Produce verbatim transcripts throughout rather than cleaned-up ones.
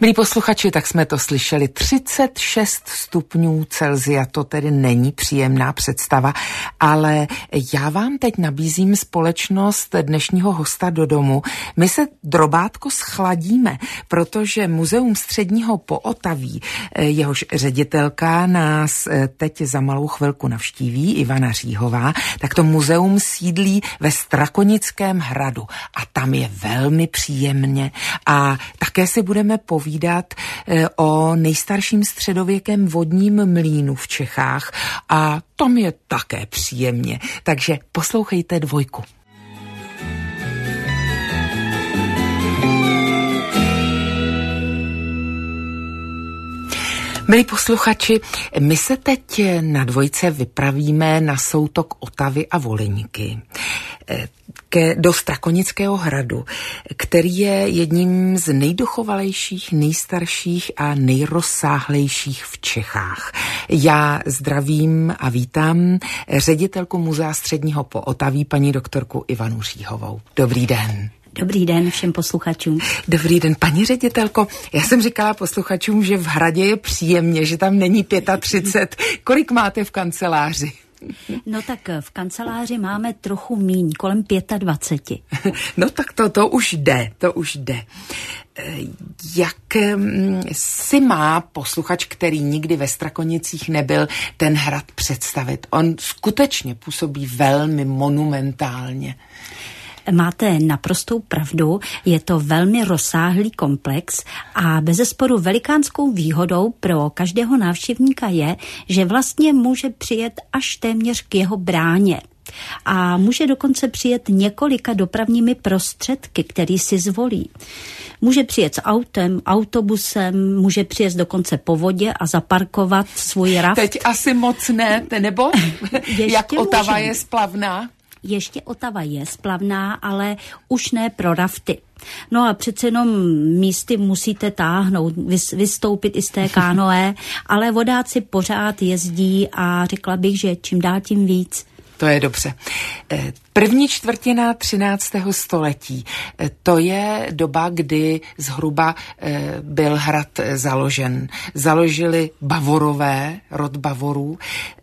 Milí posluchači, tak jsme to slyšeli. třicet šest stupňů Celsia, to tedy není příjemná představa, ale já vám teď nabízím společnost dnešního hosta do domu. My se drobátko schladíme, protože Muzeum středního Pootaví, jehož ředitelka nás teď za malou chvilku navštíví, Ivana Říhová, tak to muzeum sídlí ve Strakonickém hradu a tam je velmi příjemně a také si budeme povídat o nejstarším středověkém vodním mlýnu v Čechách a tam je také příjemně. Takže poslouchejte dvojku. Milí posluchači, my se teď na dvojce vypravíme na soutok Otavy a Volyňky ke, do Strakonického hradu, který je jedním z nejdochovalejších, nejstarších a nejrozsáhlejších v Čechách. Já zdravím a vítám ředitelku Muzea středního Pootaví, paní doktorku Ivanu Říhovou. Dobrý den. Dobrý den všem posluchačům. Dobrý den, paní ředitelko. Já jsem říkala posluchačům, že v hradě je příjemně, že tam není třicet pět. Kolik máte v kanceláři? No tak v kanceláři máme trochu míň, kolem dvacet pět. No tak to, to už jde, to už jde. Jak si má posluchač, který nikdy ve Strakonicích nebyl, ten hrad představit? On skutečně působí velmi monumentálně. Máte naprostou pravdu, je to velmi rozsáhlý komplex a bezesporu velikánskou výhodou pro každého návštěvníka je, že vlastně může přijet až téměř k jeho bráně. A může dokonce přijet několika dopravními prostředky, který si zvolí. Může přijet s autem, autobusem, může přijet dokonce po vodě a zaparkovat svůj raft. Teď asi moc ne, nebo? Jak Otava můžem. je splavná? Ještě Otava je splavná, ale už ne pro rafty. No a přece jenom místy musíte táhnout, vystoupit i z té kánoe, ale vodáci pořád jezdí a řekla bych, že čím dál tím víc. To je dobře. První čtvrtina třináctého století, to je doba, kdy zhruba byl hrad založen. Založili Bavorové, rod Bavorů.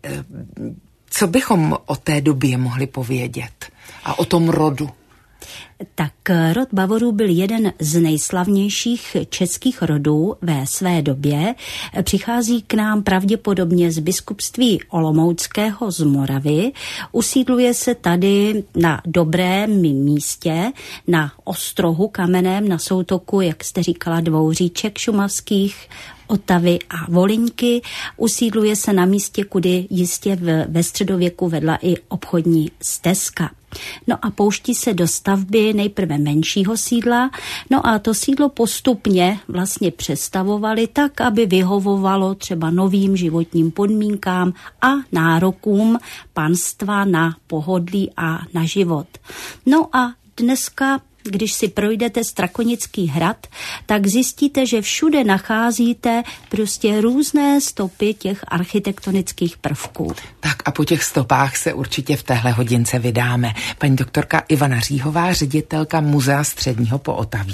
Co bychom o té době mohli povědět a o tom rodu? Tak rod Bavorů byl jeden z nejslavnějších českých rodů ve své době. Přichází k nám pravděpodobně z biskupství Olomouckého z Moravy. Usídluje se tady na dobrém místě, na ostrohu kamenném, na soutoku, jak jste říkala, dvou říček šumavských, Otavy a Volyňky. Usídluje se na místě, kudy jistě v, ve středověku vedla i obchodní stezka. No a pouští se do stavby nejprve menšího sídla, no a to sídlo postupně vlastně přestavovali tak, aby vyhovovalo třeba novým životním podmínkám a nárokům panstva na pohodlí a na život. No a dneska, když si projdete Strakonický hrad, tak zjistíte, že všude nacházíte prostě různé stopy těch architektonických prvků. Tak a po těch stopách se určitě v téhle hodince vydáme. Paní doktorka Ivana Říhová, ředitelka Muzea středního Pootaví.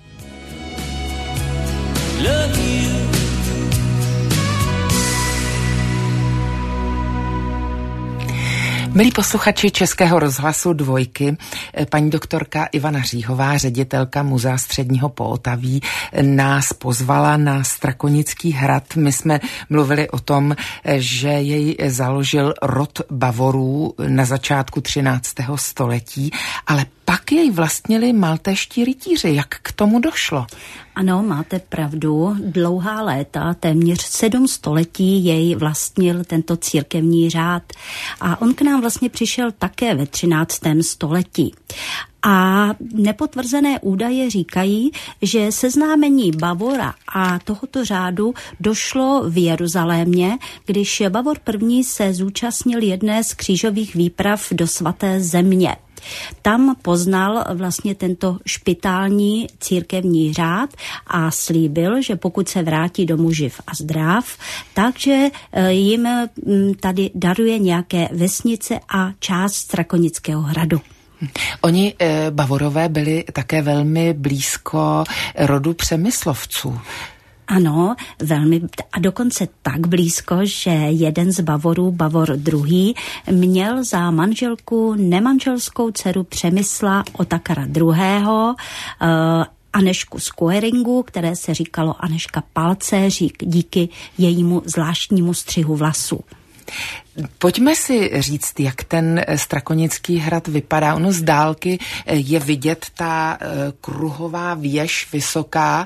Milí posluchači Českého rozhlasu Dvojky, paní doktorka Ivana Říhová, ředitelka Muzea středního Pootaví, nás pozvala na Strakonický hrad. My jsme mluvili o tom, že jej založil rod Bavorů na začátku třináctého století, ale pak jej vlastnili maltéští rytíři. Jak k tomu došlo? Ano, máte pravdu. Dlouhá léta, téměř sedm století jej vlastnil tento církevní řád. A on k nám vlastně přišel také ve třináctém století. A nepotvrzené údaje říkají, že seznámení Bavora a tohoto řádu došlo v Jeruzalémě, když Bavor první se zúčastnil jedné z křížových výprav do svaté země. Tam poznal vlastně tento špitální církevní řád a slíbil, že pokud se vrátí domů živ a zdrav, takže jim tady daruje nějaké vesnice a část Strakonického hradu. Oni e, Bavorové byli také velmi blízko rodu Přemyslovců. Ano, velmi, a dokonce tak blízko, že jeden z Bavorů, Bavor druhý, měl za manželku nemanželskou dceru Přemysla Otakara druhého., uh, Anežku z Kueringu, které se říkalo Anežka Palcéřík díky jejímu zvláštnímu střihu vlasů. Pojďme si říct, jak ten Strakonický hrad vypadá. Ono z dálky je vidět ta kruhová věž vysoká,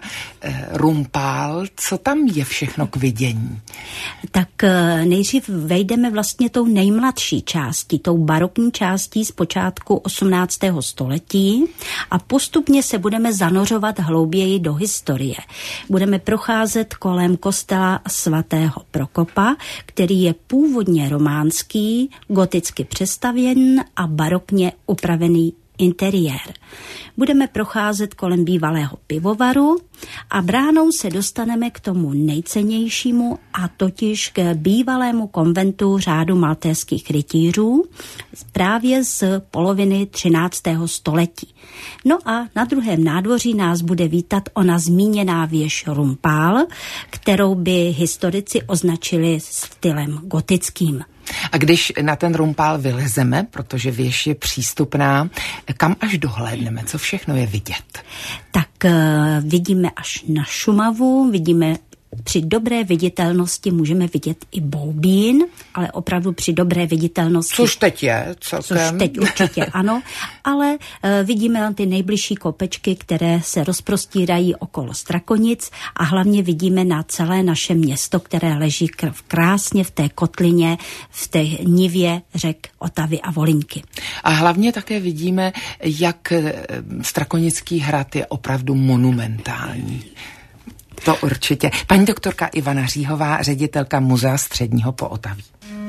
rumpál. Co tam je všechno k vidění? Tak nejdřív vejdeme vlastně tou nejmladší částí, tou barokní částí z počátku osmnáctého století a postupně se budeme zanořovat hlouběji do historie. Budeme procházet kolem kostela svatého Prokopa, který je původně románský, goticky přestavěn a barokně upravený interiér. Budeme procházet kolem bývalého pivovaru a bránou se dostaneme k tomu nejcennějšímu, a totiž k bývalému konventu řádu maltéských rytířů právě z poloviny třináctého století. No a na druhém nádvoří nás bude vítat ona zmíněná věž Rumpál, kterou by historici označili stylem gotickým. A když na ten rumpál vylezeme, protože věž je přístupná, kam až dohlédneme, co všechno je vidět? Tak uh, vidíme až na Šumavu, vidíme při dobré viditelnosti můžeme vidět i Boubín, ale opravdu při dobré viditelnosti. Což teď je celkem. Což teď určitě ano, ale uh, vidíme tam ty nejbližší kopečky, které se rozprostírají okolo Strakonic a hlavně vidíme na celé naše město, které leží krásně v té kotlině, v té nivě řek Otavy a Volyňky. A hlavně také vidíme, jak Strakonický hrad je opravdu monumentální. To určitě. Paní doktorka Ivana Říhová, ředitelka Muzea středního Pootaví.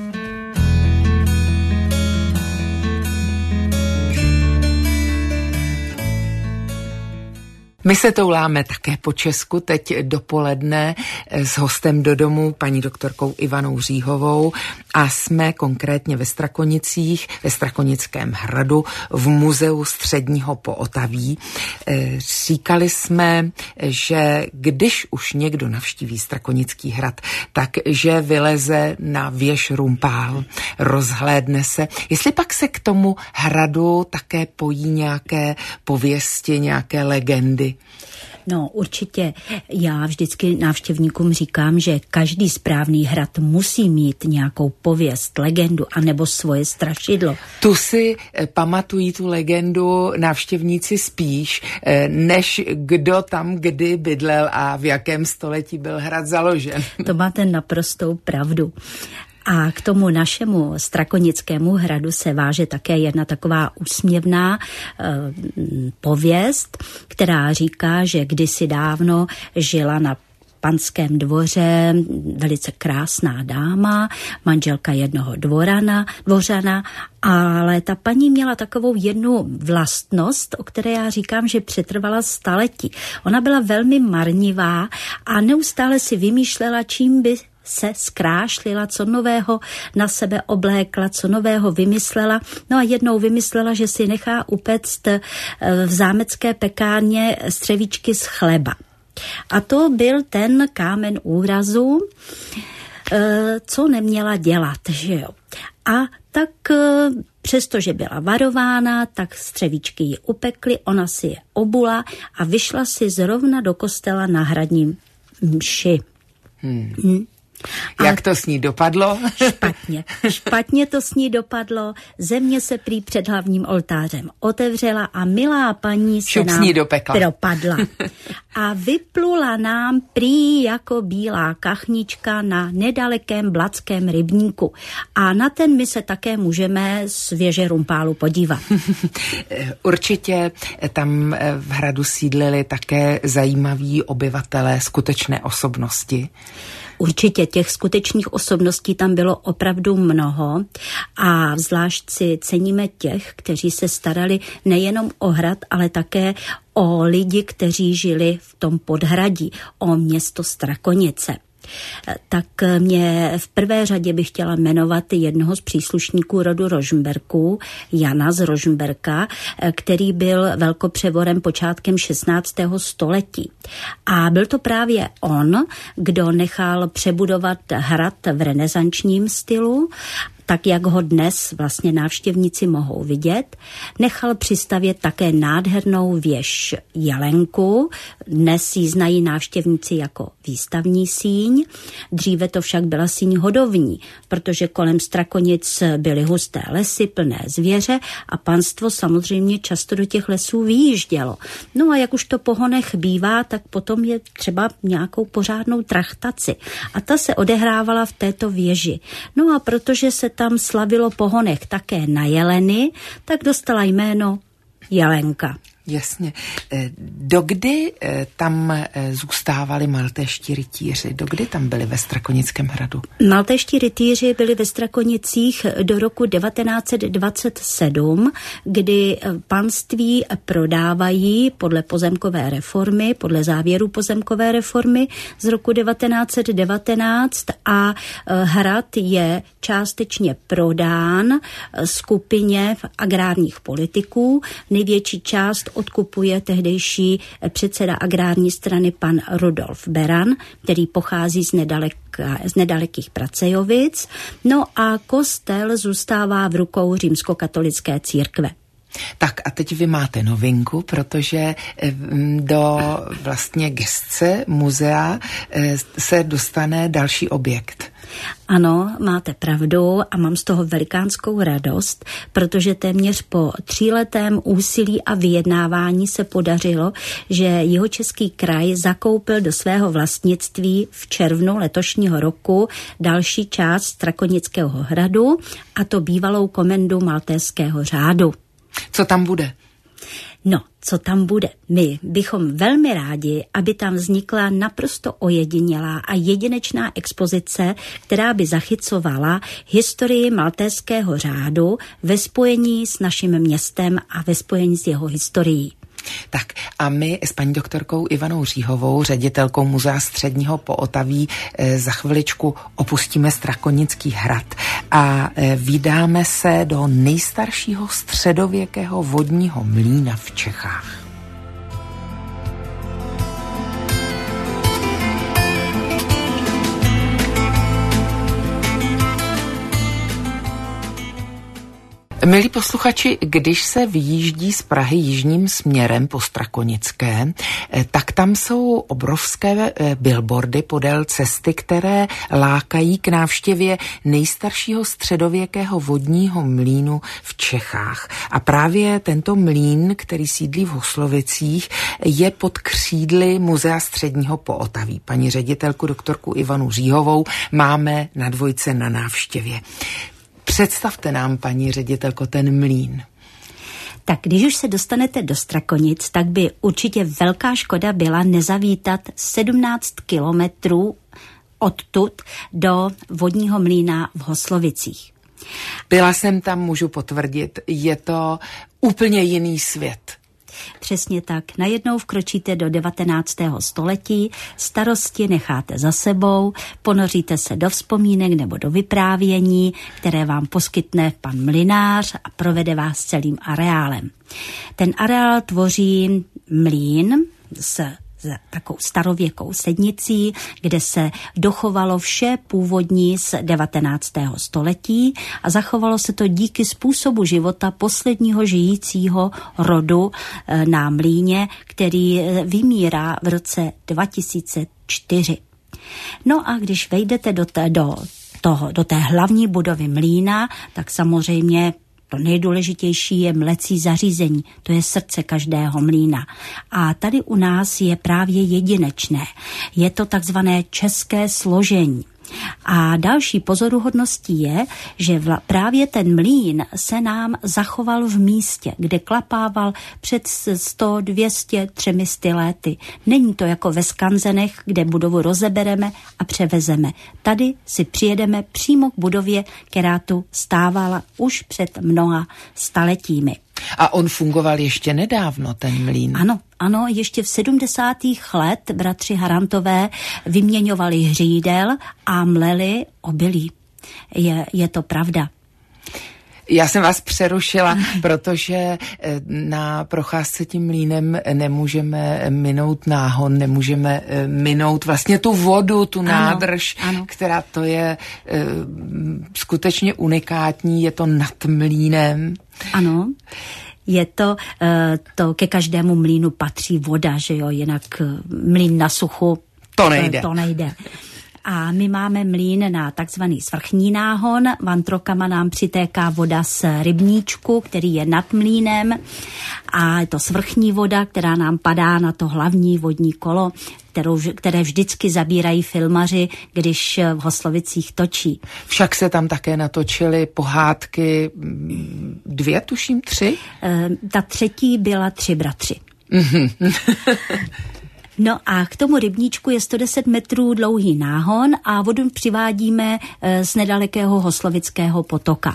My se touláme také po Česku teď dopoledne s hostem do domu, paní doktorkou Ivanou Říhovou, a jsme konkrétně ve Strakonicích, ve Strakonickém hradu v Muzeu středního Pootaví. Říkali jsme, že když už někdo navštíví Strakonický hrad, takže vyleze na věž Rumpál, rozhlédne se. Jestli pak se k tomu hradu také pojí nějaké pověsti, nějaké legendy. No určitě, já vždycky návštěvníkům říkám, že každý správný hrad musí mít nějakou pověst, legendu anebo svoje strašidlo. Tu si pamatují tu legendu návštěvníci spíš, než kdo tam kdy bydlel a v jakém století byl hrad založen. To máte naprostou pravdu. A k tomu našemu Strakonickému hradu se váže také jedna taková úsměvná e, pověst, která říká, že kdysi dávno žila na panském dvoře velice krásná dáma, manželka jednoho dvorana, dvořana, ale ta paní měla takovou jednu vlastnost, o které já říkám, že přetrvala staletí. Ona byla velmi marnivá a neustále si vymýšlela, čím by se zkrášlila, co nového na sebe oblékla, co nového vymyslela. No a jednou vymyslela, že si nechá upéct v zámecké pekárně střevíčky z chleba. A to byl ten kámen úrazu, co neměla dělat, že jo. A tak přestože byla varována, tak střevíčky ji upekly, ona si je obula a vyšla si zrovna do kostela na hradní mši. Hmm. Hmm. Jak to s ní dopadlo? Špatně. Špatně to s ní dopadlo. Země se prý před hlavním oltářem otevřela a milá paní se nám dopadla. A vyplula nám prý jako bílá kachnička na nedalekém Blatském rybníku. A na ten my se také můžeme z věže Rumpálu podívat. Určitě tam v hradu sídlili také zajímaví obyvatelé, skutečné osobnosti. Určitě těch skutečných osobností tam bylo opravdu mnoho a zvlášť si ceníme těch, kteří se starali nejenom o hrad, ale také o lidi, kteří žili v tom podhradí, o město Strakonice. Tak mě v prvé řadě bych chtěla jmenovat jednoho z příslušníků rodu Rožmberků, Jana z Rožmberka, který byl velkopřevorem počátkem šestnáctého století. A byl to právě on, kdo nechal přebudovat hrad v renesančním stylu, tak jak ho dnes vlastně návštěvníci mohou vidět. Nechal přistavět také nádhernou věž Jelenku. Dnes ji znají návštěvníci jako výstavní síň. Dříve to však byla síň hodovní, protože kolem Strakonic byly husté lesy plné zvěře a panstvo samozřejmě často do těch lesů vyjíždělo. No a jak už to po honech bývá, tak potom je třeba nějakou pořádnou trachtaci. A ta se odehrávala v této věži. No a protože se tam slavilo po honech také na jeleny, tak dostala jméno Jelenka. Jasně. Dokdy tam zůstávali maltéští rytíři? Dokdy tam byli ve Strakonickém hradu? Maltéští rytíři byli ve Strakonicích do roku devatenáct set dvacet sedm, kdy panství prodávají podle pozemkové reformy, podle závěru pozemkové reformy z roku devatenáct set devatenáct a hrad je částečně prodán skupině agrárních politiků. Největší část odkupuje tehdejší předseda agrární strany pan Rudolf Beran, který pochází z, nedaleka, z nedalekých Pracejovic. No a kostel zůstává v rukou římskokatolické církve. Tak a teď vy máte novinku, protože do vlastně gesce muzea se dostane další objekt. Ano, máte pravdu a mám z toho velikánskou radost, protože téměř po tříletém úsilí a vyjednávání se podařilo, že Jihočeský kraj zakoupil do svého vlastnictví v červnu letošního roku další část Strakonického hradu, a to bývalou komendu Maltéského řádu. Co tam bude? No, co tam bude? My bychom velmi rádi, aby tam vznikla naprosto ojedinělá a jedinečná expozice, která by zachycovala historii Maltéského řádu ve spojení s naším městem a ve spojení s jeho historií. Tak a my s paní doktorkou Ivanou Říhovou, ředitelkou Muzea středního Pootaví, za chviličku opustíme Strakonický hrad a vydáme se do nejstaršího středověkého vodního mlýna v Čechách. Milí posluchači, když se vyjíždí z Prahy jižním směrem po Strakonické, tak tam jsou obrovské billboardy podél cesty, které lákají k návštěvě nejstaršího středověkého vodního mlýnu v Čechách. A právě tento mlýn, který sídlí v Hoslovicích, je pod křídly Muzea středního Pootaví. Paní ředitelku doktorku Ivanu Říhovou máme na dvojce na návštěvě. Představte nám, paní ředitelko, ten mlýn. Tak když už se dostanete do Strakonic, tak by určitě velká škoda byla nezavítat sedmnáct kilometrů odtud do vodního mlýna v Hoslovicích. Byla jsem tam, můžu potvrdit, je to úplně jiný svět. Přesně tak. Najednou vkročíte do devatenáctého století, starosti necháte za sebou, ponoříte se do vzpomínek nebo do vyprávění, které vám poskytne pan mlynář a provede vás celým areálem. Ten areál tvoří mlýn s s takovou starověkou sednicí, kde se dochovalo vše původní z devatenáctého století a zachovalo se to díky způsobu života posledního žijícího rodu na mlýně, který vymírá v roce dva tisíce čtyři. No a když vejdete do té, do toho, do té hlavní budovy mlýna, tak samozřejmě to nejdůležitější je mlecí zařízení, to je srdce každého mlýna. A tady u nás je právě jedinečné. Je to takzvané české složení. A další pozoruhodností je, že vla, právě ten mlýn se nám zachoval v místě, kde klapával před sto, dvěstě, třemi sty lety. Není to jako ve skanzenech, kde budovu rozebereme a převezeme. Tady si přijedeme přímo k budově, která tu stávala už před mnoha staletími. A on fungoval ještě nedávno, ten mlýn. Ano, Ano, ještě v sedmdesátých let bratři Harantové vyměňovali hřídel a mleli obilí. Je, je to pravda. Já jsem vás přerušila, protože na procházce tím mlýnem nemůžeme minout náhon, nemůžeme minout vlastně tu vodu, tu ano, nádrž, ano. která to je uh, skutečně unikátní, je to nad mlýnem. Ano. Je to, to ke každému mlýnu patří voda, že jo, jinak mlýn na suchu to nejde. To nejde. A my máme mlýn na takzvaný svrchní náhon. Vantrokama nám přitéká voda z rybníčku, který je nad mlýnem. A je to svrchní voda, která nám padá na to hlavní vodní kolo, kterou, které vždycky zabírají filmaři, když v Hoslovicích točí. Však se tam také natočily pohádky, dvě, tuším, tři? E, ta třetí byla Tři bratři. No a k tomu rybníčku je sto deset metrů dlouhý náhon a vodu přivádíme z nedalekého Hoslovického potoka.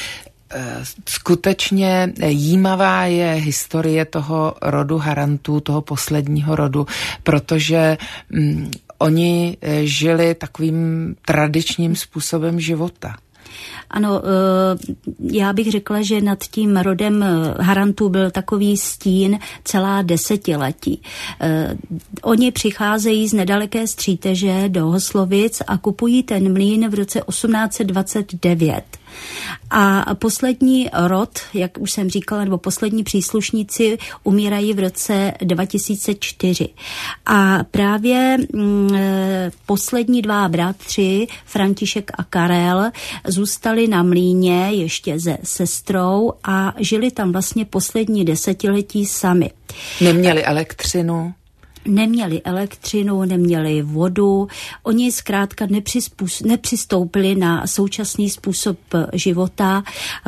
Skutečně jímavá je historie toho rodu Harantů, toho posledního rodu, protože mm, oni žili takovým tradičním způsobem života. Ano, já bych řekla, že nad tím rodem Harantů byl takový stín celá desetiletí. Oni přicházejí z nedaleké Stříteže do Hoslovic a kupují ten mlýn v roce osmnáct set dvacet devět. A poslední rod, jak už jsem říkala, nebo poslední příslušníci umírají v roce dva tisíce čtyři. A právě mm, poslední dva bratři, František a Karel, zůstali na mlýně ještě se sestrou a žili tam vlastně poslední desetiletí sami. Neměli elektřinu? Neměli elektřinu, neměli vodu, oni zkrátka nepřistoupili na současný způsob života,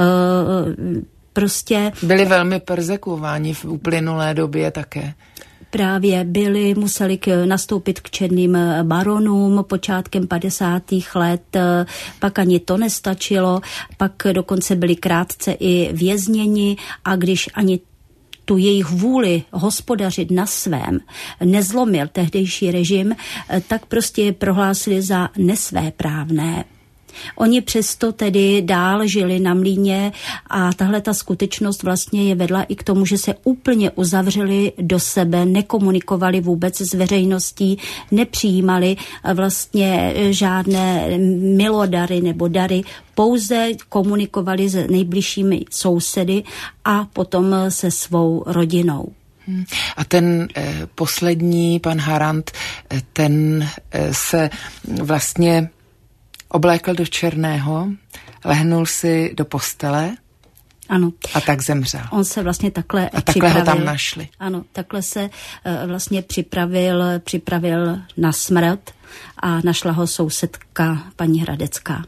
prostě... Byli velmi perzekuováni v uplynulé době také. Právě byli, museli k, nastoupit k černým baronům počátkem padesátých let, pak ani to nestačilo, pak dokonce byli krátce i vězněni a když ani tu jejich vůli hospodařit na svém nezlomil tehdejší režim, tak prostě je prohlásili za nesvéprávné. Oni přesto tedy dál žili na mlýně a tahle ta skutečnost vlastně je vedla i k tomu, že se úplně uzavřeli do sebe, nekomunikovali vůbec s veřejností, nepřijímali vlastně žádné milodary nebo dary, pouze komunikovali s nejbližšími sousedy a potom se svou rodinou. A ten eh, poslední, pan Harant, eh, ten eh, se vlastně oblékl do černého, lehnul si do postele ano. a tak zemřel. On se vlastně takhle A takhle ho tam našli. Ano, takhle se uh, vlastně připravil, připravil na smrt a našla ho sousedka paní Hradecká.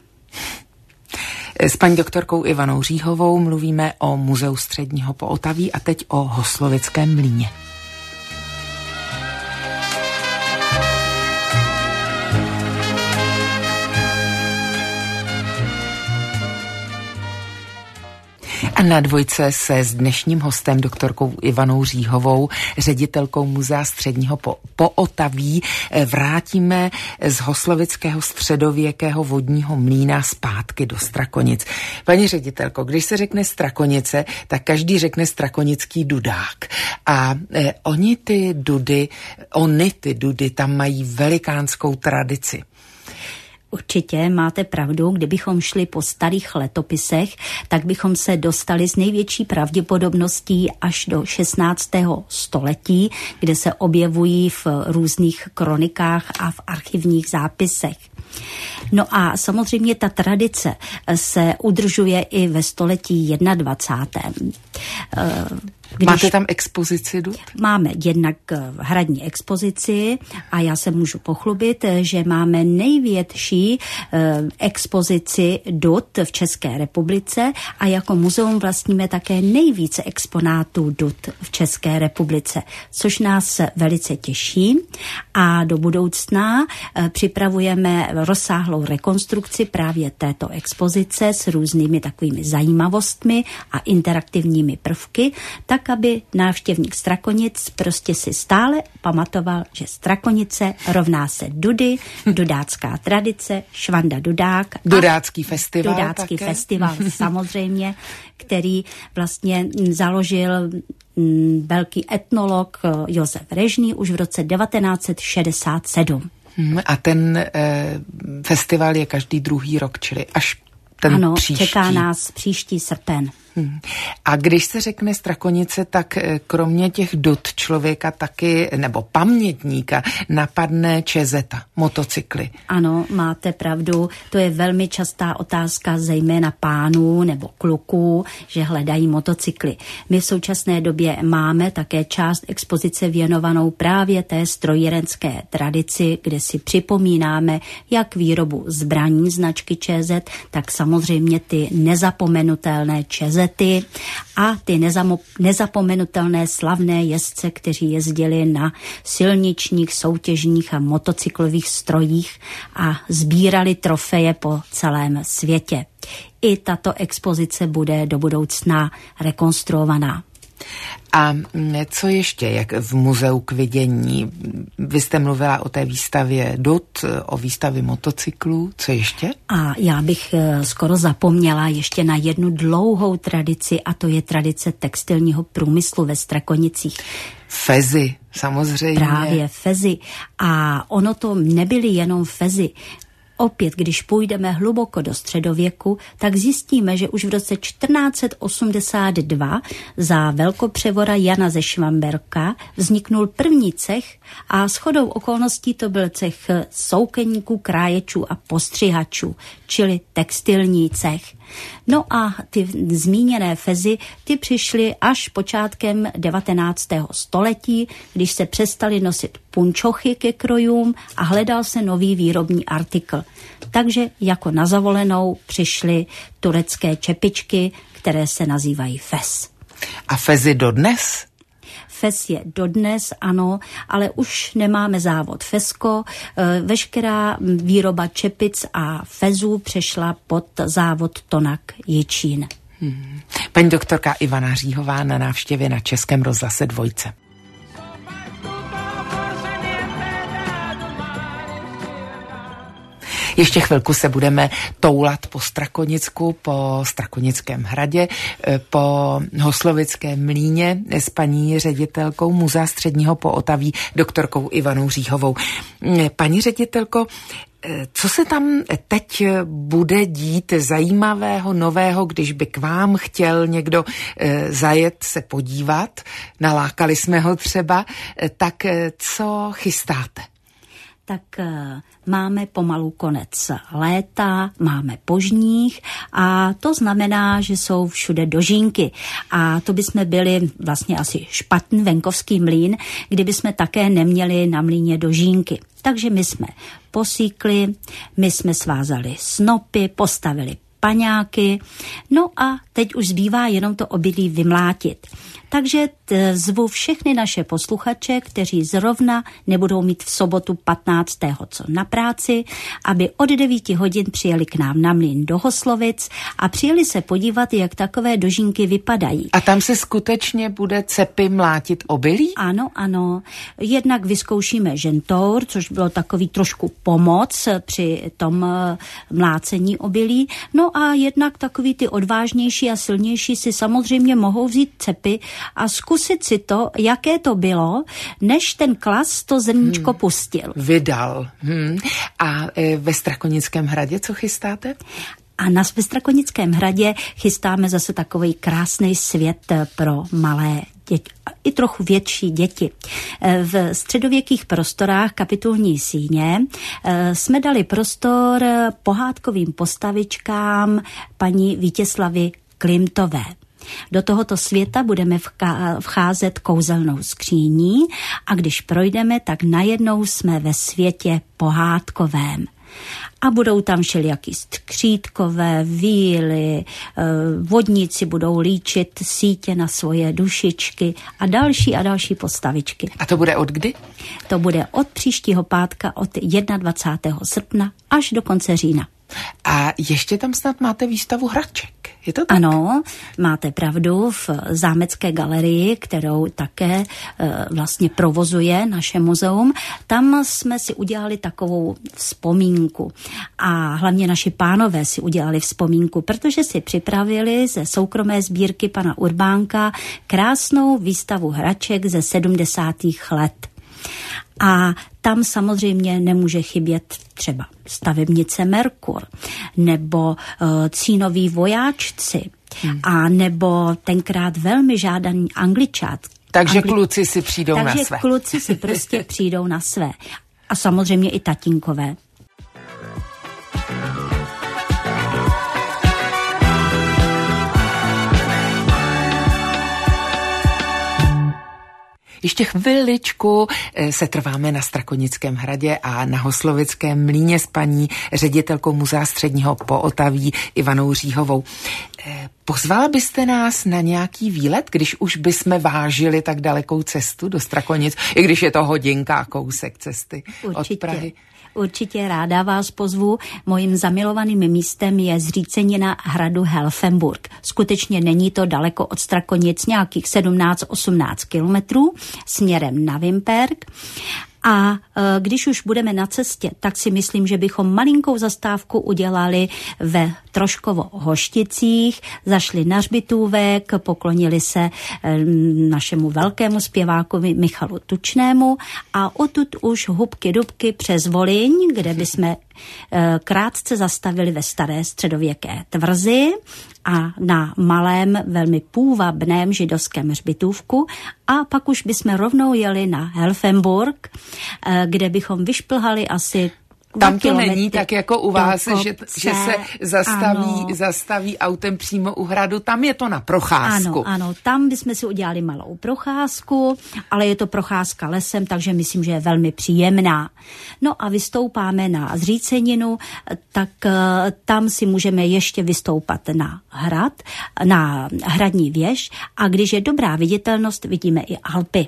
S paní doktorkou Ivanou Říhovou mluvíme o Muzeu středního Pootaví a teď o Hoslovickém mlýně. A na dvojce se s dnešním hostem, doktorkou Ivanou Říhovou, ředitelkou Muzea středního po- Pootaví, vrátíme z hoslovického středověkého vodního mlýna zpátky do Strakonic. Paní ředitelko, když se řekne Strakonice, tak každý řekne strakonický dudák. A eh, oni ty dudy, oni ty dudy tam mají velikánskou tradici. Určitě máte pravdu, kdybychom šli po starých letopisech, tak bychom se dostali s největší pravděpodobností až do šestnáctého století, kde se objevují v různých kronikách a v archivních zápisech. No a samozřejmě ta tradice se udržuje i ve století dvacátém prvním. Když Máte tam expozici dud? Máme jednak hradní expozici a já se můžu pochlubit, že máme největší eh, expozici dud v České republice a jako muzeum vlastníme také nejvíce exponátů dud v České republice, což nás velice těší a do budoucna eh, připravujeme rozsáhlou rekonstrukci právě této expozice s různými takovými zajímavostmi a interaktivními prvky, tak tak, aby návštěvník Strakonic prostě si stále pamatoval, že Strakonice rovná se Dudy, dudácká tradice, Švanda Dudák. Dudácký festival Dudácký také. festival samozřejmě, který vlastně založil velký etnolog Josef Režný už v roce devatenáct set šedesát sedm. A ten eh, festival je každý druhý rok, čili až ten ano, příští. čeká nás příští srpen. Hmm. A když se řekne Strakonice, tak kromě těch dud člověka taky, nebo pamětníka, napadne čezeta, motocykly. Ano, máte pravdu, to je velmi častá otázka, zejména pánů nebo kluků, že hledají motocykly. My v současné době máme také část expozice věnovanou právě té strojírenské tradici, kde si připomínáme jak výrobu zbraní značky Č Z, tak samozřejmě ty nezapomenutelné čezety a ty nezamo- nezapomenutelné slavné jezdce, kteří jezdili na silničních, soutěžních a motocyklových strojích a sbírali trofeje po celém světě. I tato expozice bude do budoucna rekonstruovaná. A co ještě, jak v muzeu k vidění? Vy jste mluvila o té výstavě dud, o výstavě motocyklů, co ještě? A já bych skoro zapomněla ještě na jednu dlouhou tradici, a to je tradice textilního průmyslu ve Strakonicích. Fezy, samozřejmě. Právě fezy. A ono to nebyly jenom fezy. Opět, když půjdeme hluboko do středověku, tak zjistíme, že už v roce čtrnáct set osmdesát dva za velkopřevora Jana ze Švamberka vzniknul první cech a shodou okolností to byl cech soukeníků, kráječů a postřihačů, čili textilní cech. No a ty zmíněné fezy, ty přišly až počátkem devatenáctého století, když se přestaly nosit punčochy ke krojům a hledal se nový výrobní artikl. Takže jako na zavolenou přišly turecké čepičky, které se nazývají fez. A fezy dodnes? Fez je dodnes, ano, ale už nemáme závod Fesko. Veškerá výroba čepic a fezů přešla pod závod Tonak Jičín. Hmm. Paní doktorka Ivana Říhová na návštěvě na Českém rozhlase Dvojce. Ještě chvilku se budeme toulat po Strakonicku, po Strakonickém hradě, po Hoslovickém mlýně s paní ředitelkou Muzea středního Pootaví, doktorkou Ivanou Říhovou. Paní ředitelko, co se tam teď bude dít zajímavého, nového, když by k vám chtěl někdo zajet se podívat, nalákali jsme ho třeba, tak co chystáte? Tak máme pomalu konec léta, máme požních a to znamená, že jsou všude dožínky. A to bychom byli vlastně asi špatný venkovský mlýn, kdyby jsme také neměli na mlýně dožínky. Takže my jsme posíkli, my jsme svázali snopy, postavili paňáky, no a teď už zbývá jenom to obydlí vymlátit. Takže zvu všechny naše posluchače, kteří zrovna nebudou mít v sobotu patnáctého co na práci, aby od devíti hodin přijeli k nám na mlýn do Hoslovic a přijeli se podívat, jak takové dožínky vypadají. A tam se skutečně bude cepy mlátit obilí? Ano, ano. Jednak vyzkoušíme žentour, což bylo takový trošku pomoc při tom mlácení obilí. No a jednak takový ty odvážnější a silnější si samozřejmě mohou vzít cepy a zkusit si to, jaké to bylo, než ten klas to zrníčko hmm. pustil. Vydal. Hmm. A e, ve Strakonickém hradě co chystáte? A na Strakonickém hradě chystáme zase takový krásný svět pro malé děti, i trochu větší děti. V středověkých prostorách kapitulní síně jsme dali prostor pohádkovým postavičkám paní Vítězslavy Klimtové. Do tohoto světa budeme vcházet kouzelnou skříní a když projdeme, tak najednou jsme ve světě pohádkovém. A budou tam všelijaký skřítkové, víly, vodníci budou líčit sítě na svoje dušičky a další a další postavičky. A to bude od kdy? To bude od příštího pátka, od dvacátého prvního srpna až do konce října. A ještě tam snad máte výstavu hraček. Je to tak? Ano, máte pravdu, v Zámecké galerii, kterou také e, vlastně provozuje naše muzeum, tam jsme si udělali takovou vzpomínku a hlavně naši pánové si udělali vzpomínku, protože si připravili ze soukromé sbírky pana Urbánka krásnou výstavu hraček ze sedmdesátých let. A tam samozřejmě nemůže chybět třeba stavebnice Merkur, nebo uh, cínoví vojáčci, hmm. a nebo tenkrát velmi žádaný Angličák. Takže Angli... kluci si přijdou Takže na své. Takže kluci si prostě přijdou na své. A samozřejmě i tatínkové. Ještě chviličku se trváme na Strakonickém hradě a na Hoslovickém mlýně s paní ředitelkou Muzea středního Pootaví Ivanou Říhovou. Pozvala byste nás na nějaký výlet, když už bychom vážili tak dalekou cestu do Strakonic, i když je to hodinka a kousek cesty Určitě. od Prahy? Určitě ráda vás pozvu. Mojím zamilovaným místem je zřícenina hradu Helfenburg. Skutečně není to daleko od Strakonic, nějakých sedmnáct osmnáct kilometrů směrem na Vimperk. A e, když už budeme na cestě, tak si myslím, že bychom malinkou zastávku udělali ve Troškovo-Hošticích, zašli na hřbitůvek, poklonili se e, našemu velkému zpěvákovi Michalu Tučnému a odtud už hubky dubky přes Volyň, kde bychom e, krátce zastavili ve staré středověké tvrzi a na malém, velmi půvabném židovském hřbitůvku a pak už bychom rovnou jeli na Helfenburg, kde bychom vyšplhali asi tam to není tak jako u vás, že, že se zastaví, ano. zastaví autem přímo u hradu, tam je to na procházku. Ano, ano, tam bychom si udělali malou procházku, ale je to procházka lesem, takže myslím, že je velmi příjemná. No a vystoupáme na zříceninu, tak tam si můžeme ještě vystoupat na hrad, na hradní věž a když je dobrá viditelnost, vidíme i Alpy.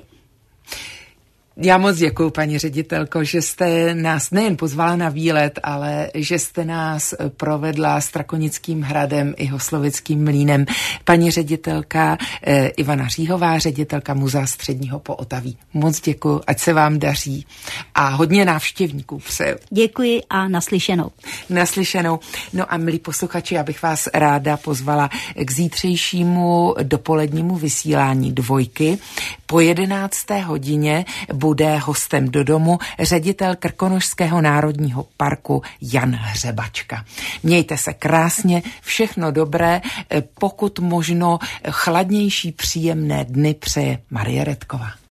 Já moc děkuju, paní ředitelko, že jste nás nejen pozvala na výlet, ale že jste nás provedla Strakonickým hradem i Hoslovickým mlýnem. Paní ředitelka eh, Ivana Říhová, ředitelka Muzea středního Pootaví. Moc děkuju, ať se vám daří a hodně návštěvníků přeju. Děkuji a naslyšenou. Naslyšenou. No a milí posluchači, já bych vás ráda pozvala k zítřejšímu dopolednímu vysílání Dvojky. Po jedenácté hodině bude hostem do domu ředitel Krkonošského národního parku Jan Hřebačka. Mějte se krásně, všechno dobré, pokud možno chladnější příjemné dny přeje Marie Redková.